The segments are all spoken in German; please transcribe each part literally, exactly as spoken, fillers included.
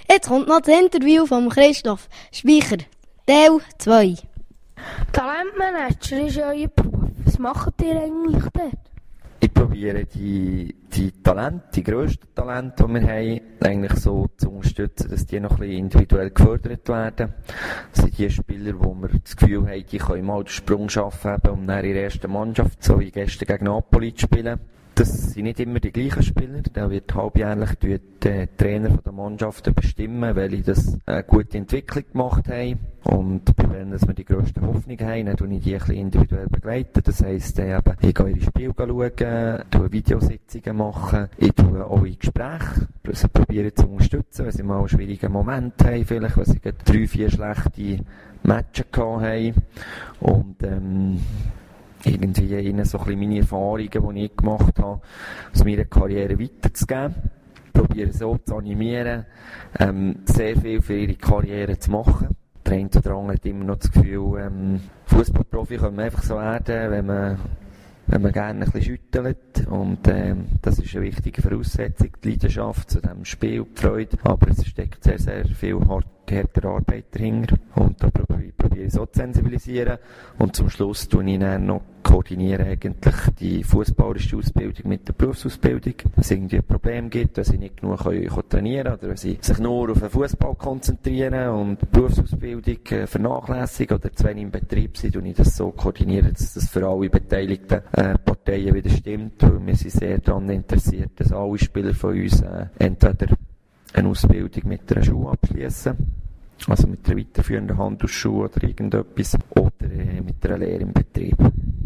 Jetzt kommt noch das Interview von Christoph Speicher, Teil zwei. Talentmanager ist ja euer Beruf. Was macht ihr eigentlich dort? Ich probiere die, die Talente, die grössten Talente, die wir haben, eigentlich so zu unterstützen, dass die noch ein bisschen individuell gefördert werden. Das sind die Spieler, wo wir das Gefühl haben, die können mal den Sprung schaffen, um dann in der ersten Mannschaft, so wie gestern gegen Napoli, zu spielen. Das sind nicht immer die gleichen Spieler. Da wird halbjährlich die Trainer der Mannschaften bestimmen, welche das eine gute Entwicklung gemacht haben. Und bei denen wir die grössten Hoffnungen haben, dann tue ich die ein bisschen individuell begleiten. Das heisst, eben, ich gehe in die Spiele schauen, tue Videositzungen machen, ich tue auch in Gespräche, also probiere zu unterstützen, wenn sie mal einen schwierigen Moment haben, vielleicht, wenn sie drei, vier schlechte Matches gehabt haben. Und, ähm, irgendwie ihnen so ein bisschen meine Erfahrungen, die ich gemacht habe, aus meiner Karriere weiterzugeben. Ich probiere so zu animieren, ähm, sehr viel für ihre Karriere zu machen. Der eine oder andere hat immer noch das Gefühl, ähm, Fußballprofi kann man einfach so werden, wenn man, wenn man gerne ein bisschen schüttelt. Und ähm, das ist eine wichtige Voraussetzung, die Leidenschaft zu diesem Spiel, die Freude. Aber es steckt sehr, sehr viel harte Arbeit dahinter. Und da probiere ich so zu sensibilisieren. Und zum Schluss tue ich dann noch koordinieren eigentlich die fußballerische Ausbildung mit der Berufsausbildung. Wenn es irgendwie ein Problem gibt, wenn sie nicht genug können, können trainieren können oder wenn sie sich nur auf den Fußball konzentrieren und die Berufsausbildung äh, vernachlässigen oder zu wenig im Betrieb sind, tue ich das so koordinieren, dass das für alle beteiligten äh, Parteien wieder stimmt. Weil wir sind sehr daran interessiert, dass alle Spieler von uns äh, entweder eine Ausbildung mit einer Schule abschließen, also mit einer weiterführenden Handelsschule oder irgendetwas, oder äh, mit einer Lehre im Betrieb.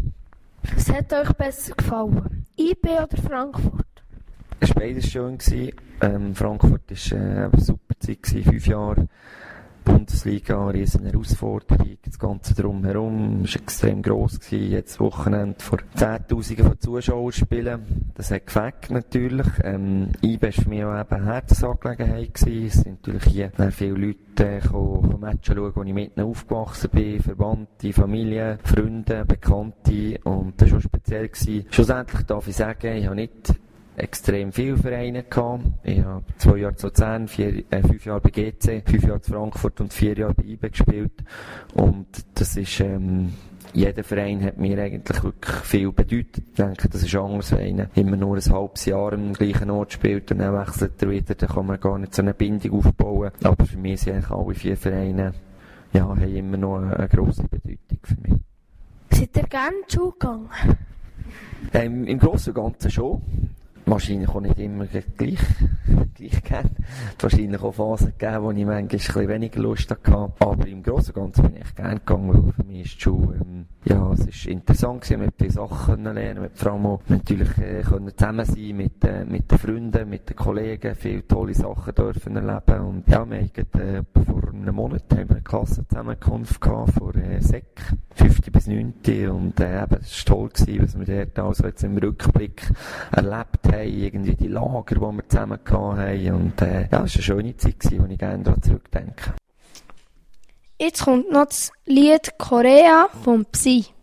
Was hat euch besser gefallen? I B oder Frankfurt? Es war beides schön. Ähm, Frankfurt war äh, eine super Zeit, fünf Jahre Bundesliga, eine riesen Herausforderung, das Ganze drumherum war extrem gross gewesen, jetzt Wochenende vor Zehntausenden von Zuschauern spielen. Das hat gefällt natürlich. Ähm, I B war für mich auch eben eine Herzensangelegenheit gewesen. Es sind natürlich hier viele Leute äh, kommen Matches schauen, wo ich mit ihnen aufgewachsen bin, Verwandte, Familie, Freunde, Bekannte, und das war schon speziell gewesen. Schlussendlich darf ich sagen, ich habe nicht extrem viele Vereine gehabt. Ich habe zwei Jahre zu Luzern, vier, äh, fünf Jahre bei G C, fünf Jahre zu Frankfurt und vier Jahre bei I B gespielt. Und das ist, ähm, jeder Verein hat mir eigentlich wirklich viel bedeutet. Ich denke, das ist anders, wenn einer immer nur ein halbes Jahr am gleichen Ort spielt und dann wechselt er wieder, dann kann man gar nicht so eine Bindung aufbauen. Aber für mich sind eigentlich alle vier Vereine, ja, haben immer noch eine, eine grosse Bedeutung für mich. Seid ihr gerne in die Schule gegangen? Ähm, Im Großen und Ganzen schon. Wahrscheinlich auch nicht immer gleich, gleich gern. Wahrscheinlich auch Phasen gegeben, wo ich manchmal ein bisschen weniger Lust hatte. Aber im Großen und Ganzen bin ich gerne gegangen, weil für mich ist die Schule, ähm, ja, es ist interessant gewesen, mit viele Sachen lernen, mit vor allem auch natürlich äh, können zusammen sein mit, äh, mit den Freunden, mit den Kollegen, viele tolle Sachen dürfen erleben. Und ja, wir haben äh, vor einem Monat haben wir eine Klassenzusammenkunft gehabt vor äh, Sek, fünfte bis neunte Und äh, eben, es war toll gewesen, was wir dort also jetzt im Rückblick erlebt haben. Irgendwie die Lager, die wir zusammen hatten. Und äh, ja, es war eine schöne Zeit, die ich gerne daran zurückdenke. Jetzt kommt noch das Lied Korea von Psy.